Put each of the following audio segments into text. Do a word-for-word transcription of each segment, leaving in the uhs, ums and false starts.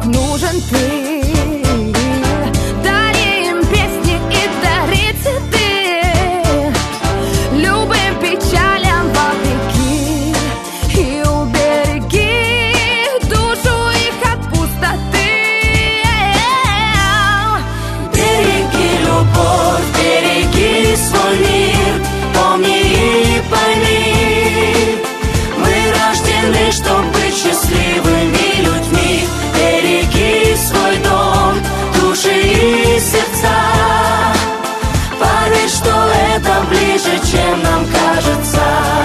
нужен ты. Дарим песни и дари цветы, любым печалям вопреки, и убереги душу их от пустоты. Береги любовь, береги свой мир, помни и пойми, мы рождены, чтобы быть счастливыми людьми. Береги свой дом, души и сердца, поверь, что это ближе, чем нам кажется.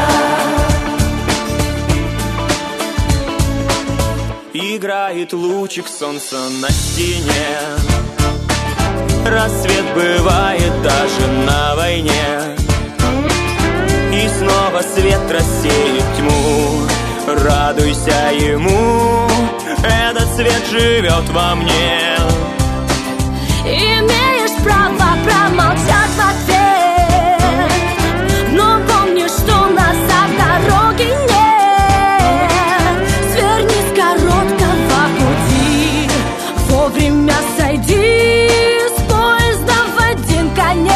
Играет лучик солнца на стене, рассвет бывает даже на войне, и снова свет рассеет тьму. Радуйся ему, этот свет живет во мне. Имеешь право промолчать в ответ, но помни, что назад дороги нет. Сверни с короткого пути, вовремя сойди с поезда в один конец.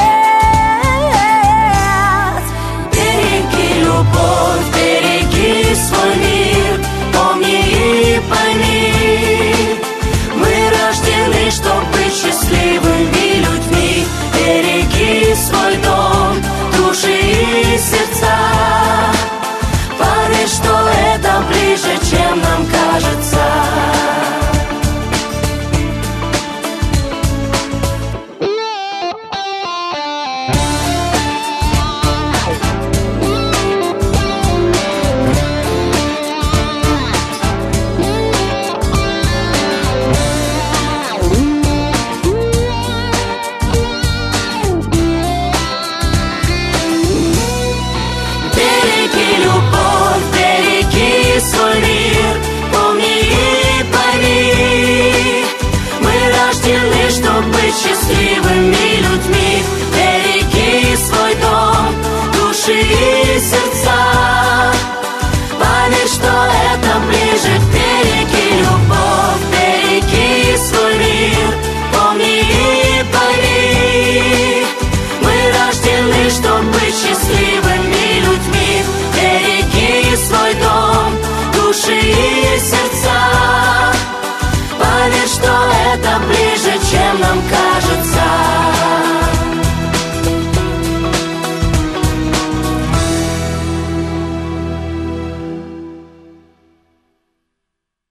Береги любовь, береги свой мир, помни и пойми, мы рождены, чтобы быть счастливыми людьми. Береги свой дом, души и сердца, поверь, что это ближе, чем нам кажется. Береги любовь, береги свой мир, помни и пойми, мы рождены, чтобы быть счастливыми людьми. Береги свой дом, души и сердца,